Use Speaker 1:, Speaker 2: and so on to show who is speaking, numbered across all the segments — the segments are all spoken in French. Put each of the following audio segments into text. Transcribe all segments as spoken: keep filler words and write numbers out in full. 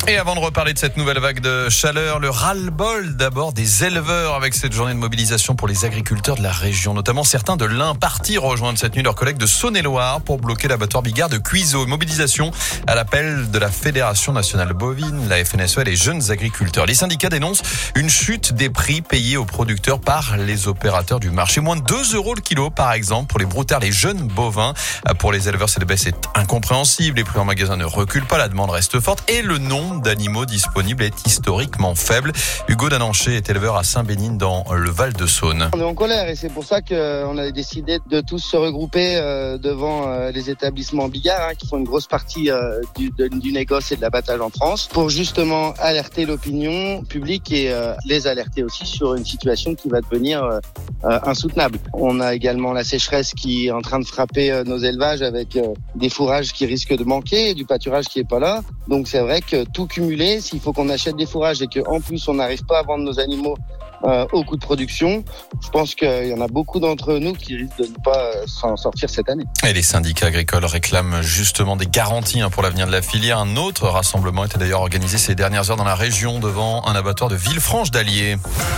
Speaker 1: Et avant de reparler de cette nouvelle vague de chaleur, le ras-le-bol d'abord des éleveurs avec cette journée de mobilisation pour les agriculteurs de la région, notamment certains de l'Ain partis rejoindre cette nuit leurs collègues de Saône-et-Loire pour bloquer l'abattoir Bigard de Cuiseaux. Mobilisation à l'appel de la Fédération nationale bovine, la F N S E et les jeunes agriculteurs. Les syndicats dénoncent une chute des prix payés aux producteurs par les opérateurs du marché. Moins de deux euros le kilo par exemple pour les broutards, les jeunes bovins. Pour les éleveurs, cette baisse est incompréhensible. Les prix en magasin ne reculent pas, la demande reste forte et le nombre d'animaux disponibles est historiquement faible. Hugo Dananché est éleveur à Saint-Bénigne dans le Val-de-Saône.
Speaker 2: On est en colère et c'est pour ça qu'on a décidé de tous se regrouper euh, devant euh, les établissements Bigard hein, qui font une grosse partie euh, du, de, du négoce et de l'abattage en France pour justement alerter l'opinion publique et euh, les alerter aussi sur une situation qui va devenir euh, euh, insoutenable. On a également la sécheresse qui est en train de frapper euh, nos élevages avec euh, des fourrages qui risquent de manquer, du pâturage qui est pas là. Donc c'est vrai que tout cumulé, s'il faut qu'on achète des fourrages et qu'en plus on n'arrive pas à vendre nos animaux euh, au coût de production, je pense qu'il y en a beaucoup d'entre nous qui risquent de ne pas s'en sortir cette année.
Speaker 1: Et les syndicats agricoles réclament justement des garanties pour l'avenir de la filière. Un autre rassemblement était d'ailleurs organisé ces dernières heures dans la région devant un abattoir de Villefranche-d'Allier.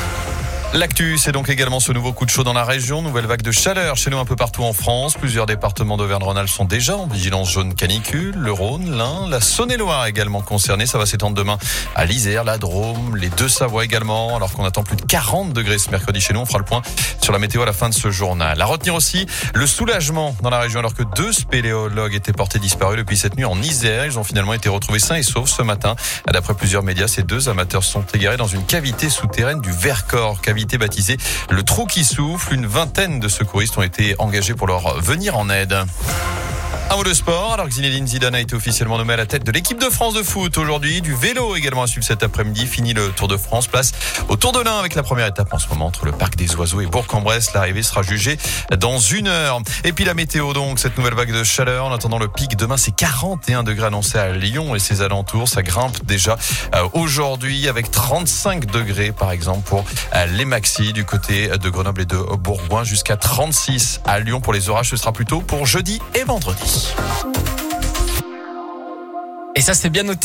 Speaker 1: L'actu, c'est donc également ce nouveau coup de chaud dans la région. Nouvelle vague de chaleur chez nous un peu partout en France. Plusieurs départements d'Auvergne-Rhône-Alpes sont déjà en vigilance jaune canicule. Le Rhône, l'Ain, la Saône-et-Loire également concernée. Ça va s'étendre demain à l'Isère, la Drôme, les Deux-Savoies également. Alors qu'on attend plus de quarante degrés ce mercredi chez nous. On fera le point sur la météo à la fin de ce journal. À retenir aussi le soulagement dans la région alors que deux spéléologues étaient portés disparus depuis cette nuit en Isère. Ils ont finalement été retrouvés sains et saufs ce matin. D'après plusieurs médias, ces deux amateurs sont égarés dans une cavité souterraine du Vercors. Cavité baptisé le trou qui souffle. Une vingtaine de secouristes ont été engagés pour leur venir en aide. Un mot de sport, alors que Zinedine Zidane a été officiellement nommé à la tête de l'équipe de France de foot aujourd'hui. Du vélo également à suivre cet après-midi. Fini le Tour de France, place au Tour de l'Ain avec la première étape en ce moment entre le Parc des Oiseaux et Bourg-en-Bresse. L'arrivée sera jugée dans une heure. Et puis la météo donc, cette nouvelle vague de chaleur. En attendant le pic, demain c'est quarante et un degrés annoncés à Lyon et ses alentours. Ça grimpe déjà euh, aujourd'hui avec trente-cinq degrés par exemple pour euh, les maxis du côté de Grenoble et de Bourgoin. Jusqu'à trente-six à Lyon pour les orages. Ce sera plutôt pour jeudi et vendredi.
Speaker 3: Et ça, c'est bien noté.